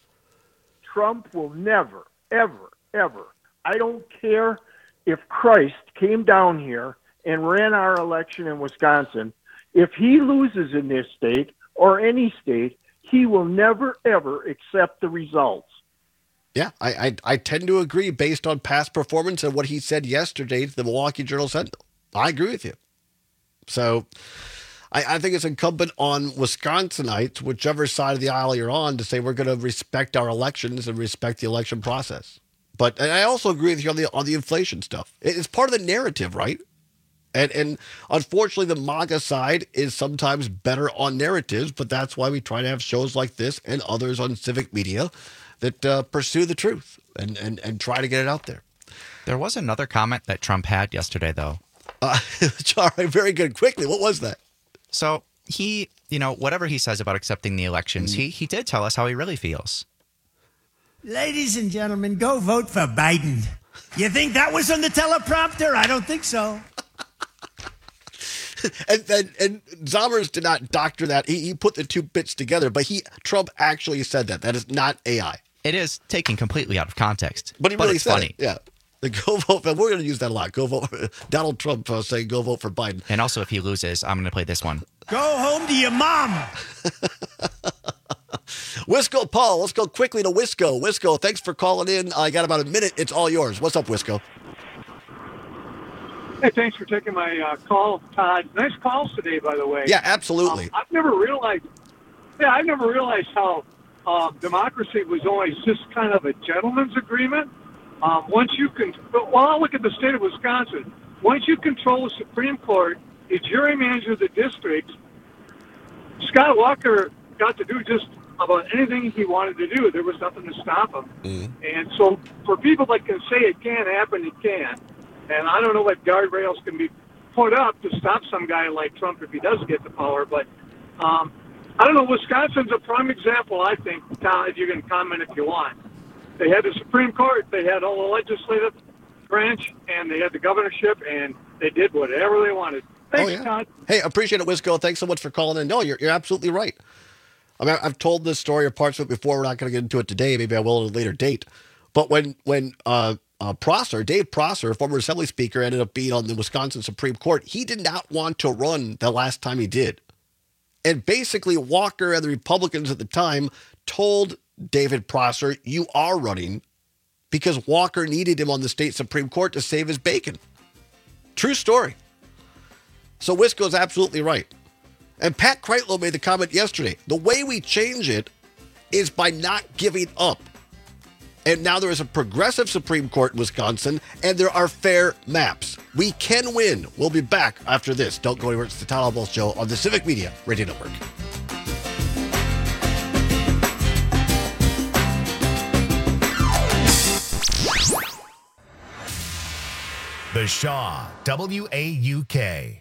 Trump will never, ever, ever. I don't care if Christ came down here and ran our election in Wisconsin. If he loses in this state or any state, he will never, ever accept the results. Yeah, I, I I tend to agree based on past performance and what he said yesterday to the Milwaukee Journal-Sentinel. I agree with you. So I, I think it's incumbent on Wisconsinites, whichever side of the aisle you're on, to say we're going to respect our elections and respect the election process. But and I also agree with you on the on the inflation stuff. It's part of the narrative, right? And and unfortunately, the MAGA side is sometimes better on narratives, but that's why we try to have shows like this and others on civic media that uh, pursue the truth and, and, and try to get it out there. There was another comment that Trump had yesterday, though. Uh, all right, very good. Quickly, what was that? So he, you know, whatever he says about accepting the elections, mm. he he did tell us how he really feels. Ladies and gentlemen, go vote for Biden. You think that was on the teleprompter? I don't think so. and, and and Zommers did not doctor that. He, he put the two bits together, but he Trump actually said that. That is not A I. It is taken completely out of context. But he but really it's said funny. It. Yeah. The go vote. We're going to use that a lot. Go vote. For, Donald Trump uh, saying go vote for Biden. And also, if he loses, I'm going to play this one. Go home to your mom. Wisco Paul, let's go quickly to Wisco. Wisco, thanks for calling in. I got about a minute. It's all yours. What's up, Wisco? Hey, thanks for taking my uh, call, Todd. Nice calls today, by the way. Yeah, absolutely. Um, I've never realized. Yeah, I've never realized how uh, democracy was always just kind of a gentleman's agreement. Um, once you can, well, I'll look at the state of Wisconsin. Once you control the Supreme Court, you gerrymander the districts. Scott Walker got to do just about anything he wanted to do. There was nothing to stop him. Mm-hmm. And so, for people that can say it can't happen, it can. And I don't know what guardrails can be put up to stop some guy like Trump if he does get the power. But um, I don't know. Wisconsin's a prime example, I think. Todd, you can comment if you want. They had the Supreme Court, they had all the legislative branch, and they had the governorship, and they did whatever they wanted. Thanks, oh, yeah. Todd. Hey, appreciate it, Wisco. Thanks so much for calling in. No, you're you're absolutely right. I mean, I've told this story or parts of it before. We're not going to get into it today. Maybe I will at a later date. But when when uh, uh, Prosser, Dave Prosser, former Assembly Speaker, ended up being on the Wisconsin Supreme Court, he did not want to run the last time he did. And basically, Walker and the Republicans at the time told David Prosser, you are running, because Walker needed him on the state Supreme Court to save his bacon. True story. So Wisco's absolutely right. And Pat Kreitlow made the comment yesterday. The way we change it is by not giving up. And now there is a progressive Supreme Court in Wisconsin, and there are fair maps. We can win. We'll be back after this. Don't go anywhere. It's the Todd Albaugh Show on the Civic Media Radio Network. The Shaw, W A U K.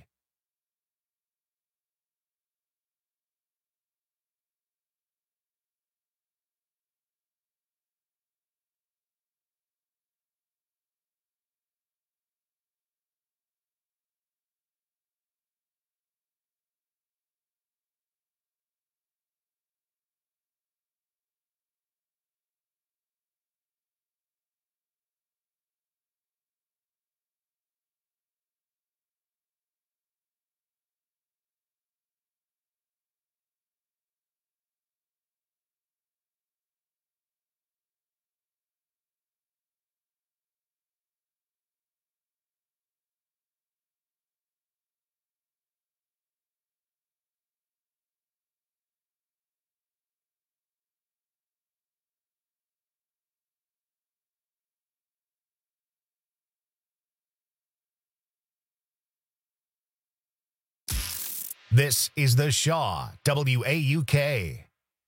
This is The Shaw, W A U K.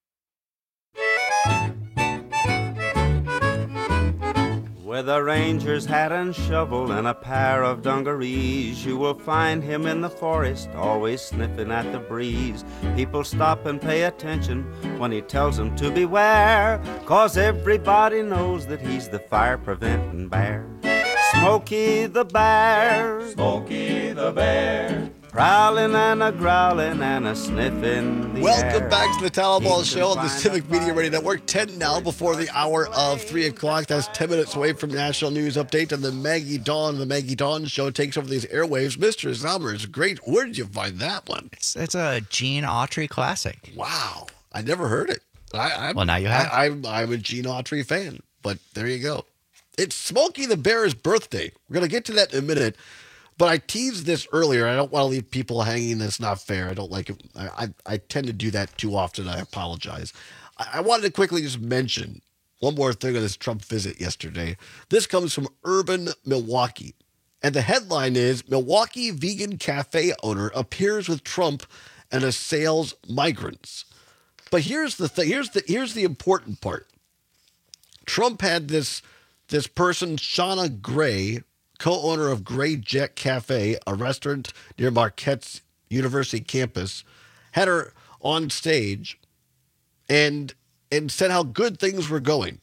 With a ranger's hat and shovel and a pair of dungarees, you will find him in the forest, always sniffing at the breeze. People stop and pay attention when he tells them to beware, 'cause everybody knows that he's the fire-preventing bear. Smokey the Bear, Smokey the Bear, prowling and a growling and a sniffing the Welcome air. back to the Talbot Show on the Civic Media Radio Network. ten now before the hour of three o'clock. That's ten minutes away from National News Update. And the Maggie Dawn, the Maggie Dawn Show takes over these airwaves. Mister Summers, great. Where did you find that one? It's, it's a Gene Autry classic. Wow. I never heard it. I, I'm, Well, now you have. I, I'm, I'm a Gene Autry fan, but there you go. It's Smokey the Bear's birthday. We're going to get to that in a minute. But I teased this earlier. I don't want to leave people hanging. That's not fair. I don't like it. I, I, I tend to do that too often. I apologize. I, I wanted to quickly just mention one more thing on this Trump visit yesterday. This comes from Urban Milwaukee. And the headline is, Milwaukee vegan cafe owner appears with Trump and assails migrants. But here's the thing. Here's the, here's the important part. Trump had this, this person, Shauna Gray, co-owner of Gray Jet Cafe, a restaurant near Marquette's University campus, had her on stage and and said how good things were going.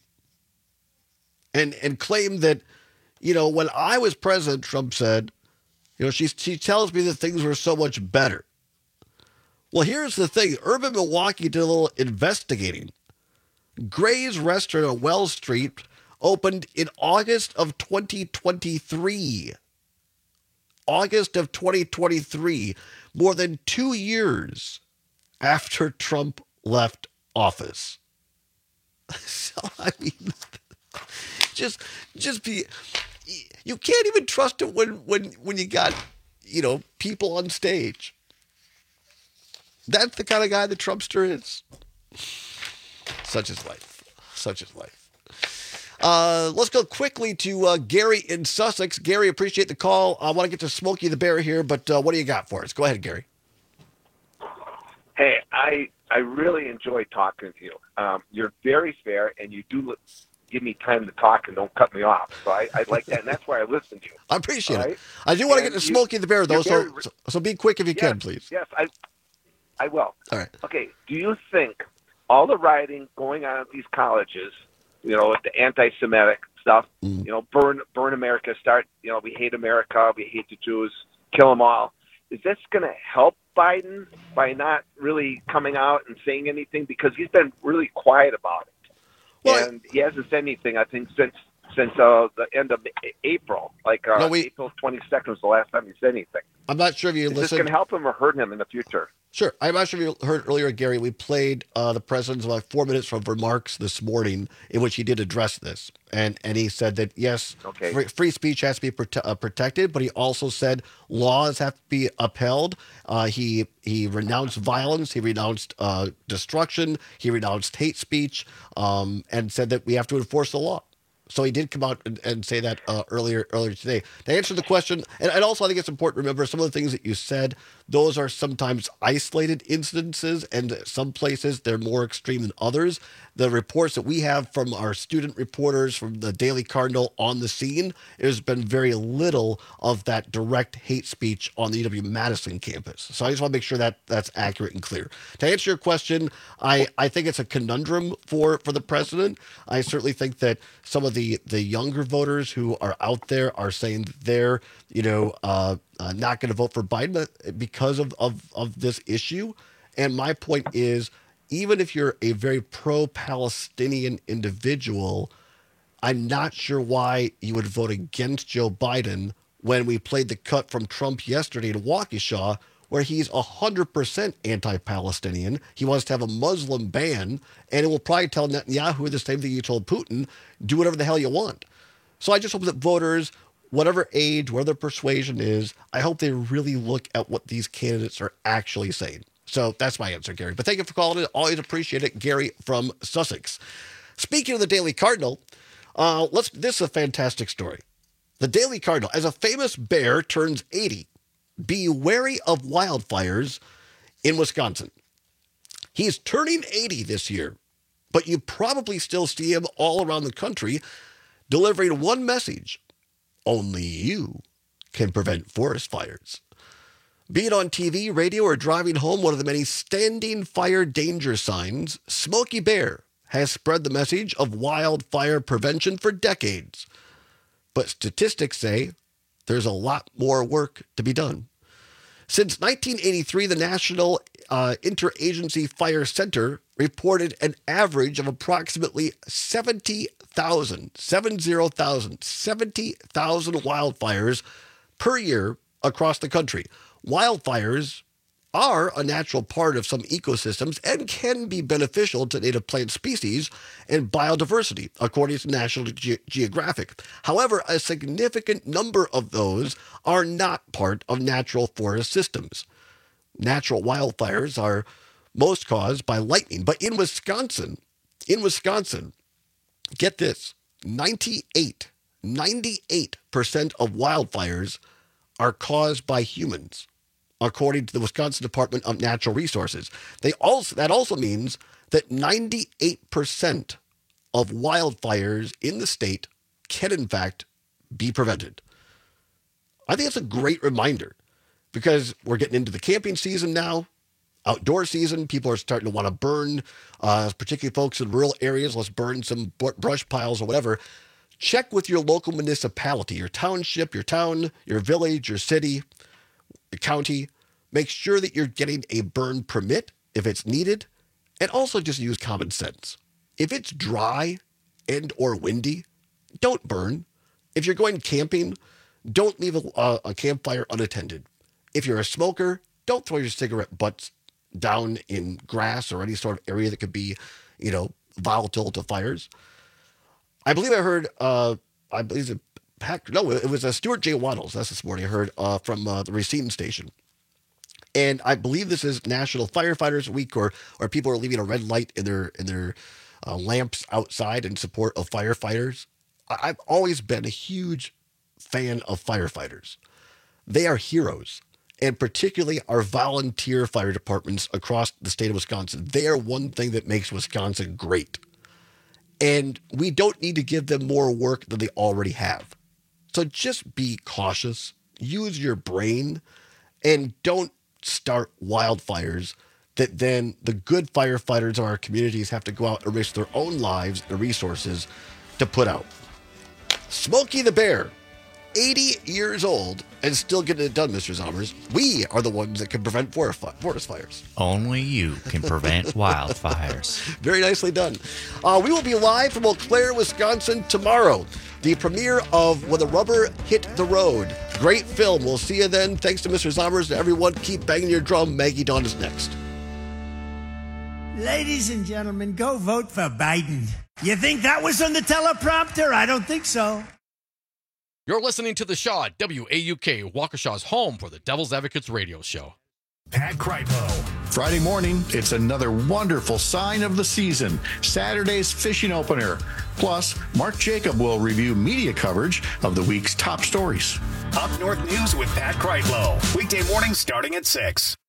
And and claimed that, you know, when I was president, Trump said, you know, she, she tells me that things were so much better. Well, here's the thing. Urban Milwaukee did a little investigating. Gray's restaurant on Wells Street opened in August of twenty twenty-three. August of twenty twenty-three, more than two years after Trump left office. So, I mean, just, just be, you can't even trust it when, when, when you got, you know, people on stage. That's the kind of guy the Trumpster is. Such is life. Such is life. Uh, let's go quickly to uh, Gary in Sussex. Gary, appreciate the call. I want to get to Smokey the Bear here, but uh, what do you got for us? Go ahead, Gary. Hey, I I really enjoy talking with you. Um, you're very fair, and you do give me time to talk and don't cut me off. So I, I like that, and that's why I listen to you. I appreciate All it. right? I do want to And get to you- Smokey the Bear, though, you're so, very- so so be quick if you Yes, can, please. Yes, I I will. All right. Okay, do you think all the rioting going on at these colleges, you know, with the anti-Semitic stuff, Mm. you know, burn burn America, start, you know, we hate America, we hate the Jews, kill them all. Is this going to help Biden by not really coming out and saying anything? Because he's been really quiet about it. Well, and he hasn't said anything, I think, since since uh, the end of A- April. Like uh, No, we- April twenty-second was the last time he said anything. I'm not sure if you Is this listened. going to help him or hurt him in the future? Sure. I'm not sure if you heard earlier, Gary, we played uh, the president's like four minutes of remarks this morning in which he did address this. And and he said that, yes, Okay. free, free speech has to be prote- uh, protected, but he also said laws have to be upheld. Uh, he, he renounced violence. He renounced uh, destruction. He renounced hate speech um, and said that we have to enforce the law. So he did come out and, and say that uh, earlier earlier today. To answer the question, and, and also I think it's important to remember some of the things that you said, those are sometimes isolated incidences, and some places they're more extreme than others. The reports that we have from our student reporters from the Daily Cardinal on the scene, there's been very little of that direct hate speech on the U W-Madison campus. So I just want to make sure that that's accurate and clear. To answer your question, I, I think it's a conundrum for, for the president. I certainly think that some of the, the younger voters who are out there are saying that they're, you know, uh, uh, not going to vote for Biden because of, of, of this issue. And my point is, even if you're a very pro-Palestinian individual, I'm not sure why you would vote against Joe Biden when we played the cut from Trump yesterday in Waukesha, where he's one hundred percent anti-Palestinian. He wants to have a Muslim ban, and it will probably tell Netanyahu the same thing he told Putin, do whatever the hell you want. So I just hope that voters, whatever age, whatever their persuasion is, I hope they really look at what these candidates are actually saying. So that's my answer, Gary. But thank you for calling it. Always appreciate it. Gary from Sussex. Speaking of the Daily Cardinal, uh, let's. This is a fantastic story. The Daily Cardinal, as a famous bear turns eighty, be wary of wildfires in Wisconsin. He's turning eighty this year, but you probably still see him all around the country delivering one message: only you can prevent forest fires. Be it on T V, radio, or driving home, one of the many standing fire danger signs, Smokey Bear has spread the message of wildfire prevention for decades. But statistics say there's a lot more work to be done. Since nineteen eighty-three, the National uh, Interagency Fire Center reported an average of approximately seventy thousand, seventy thousand, seventy thousand wildfires per year across the country. Wildfires are a natural part of some ecosystems and can be beneficial to native plant species and biodiversity, according to National Ge- Geographic. However, a significant number of those are not part of natural forest systems. Natural wildfires are most caused by lightning, but in Wisconsin, in Wisconsin, get this, ninety-eight, ninety-eight percent of wildfires are caused by humans, according to the Wisconsin Department of Natural Resources. They also that also means that ninety-eight percent of wildfires in the state can, in fact, be prevented. I think that's a great reminder because we're getting into the camping season now, outdoor season. People are starting to want to burn, uh, particularly folks in rural areas. Let's burn some brush piles or whatever. Check with your local municipality, your township, your town, your village, your city, the county. Make sure that you're getting a burn permit if it's needed, and also just use common sense. If it's dry and or windy, don't burn. If you're going camping, don't leave a, a campfire unattended. If you're a smoker, don't throw your cigarette butts down in grass or any sort of area that could be, you know, volatile to fires. I believe I heard, uh, I believe it Pack, no, it was uh, Stuart J. Waddles. That's this morning I heard uh, from uh, the Racine station. And I believe this is National Firefighters Week, or or people are leaving a red light in their in their uh, lamps outside in support of firefighters. I, I've always been a huge fan of firefighters. They are heroes, and particularly our volunteer fire departments across the state of Wisconsin. They are one thing that makes Wisconsin great. And we don't need to give them more work than they already have. So just be cautious, use your brain, and don't start wildfires that then the good firefighters of our communities have to go out and risk their own lives and resources to put out. Smokey the Bear, eighty years old and still getting it done, Mister Zommers. We are the ones that can prevent forest fires. Only you can prevent wildfires. Very nicely done. Uh, we will be live from Eau Claire, Wisconsin tomorrow. The premiere of When the Rubber Hit the Road. Great film. We'll see you then. Thanks to Mister Zommers and everyone. Keep banging your drum. Maggie Dawn is next. Ladies and gentlemen, go vote for Biden. You think that was on the teleprompter? I don't think so. You're listening to The Shaw at W A U K, Waukesha's home for the Devil's Advocates radio show. Pat Kreitlow. Friday morning, it's another wonderful sign of the season, Saturday's fishing opener. Plus, Mark Jacob will review media coverage of the week's top stories. Up North News with Pat Kreitlow. Weekday mornings starting at six.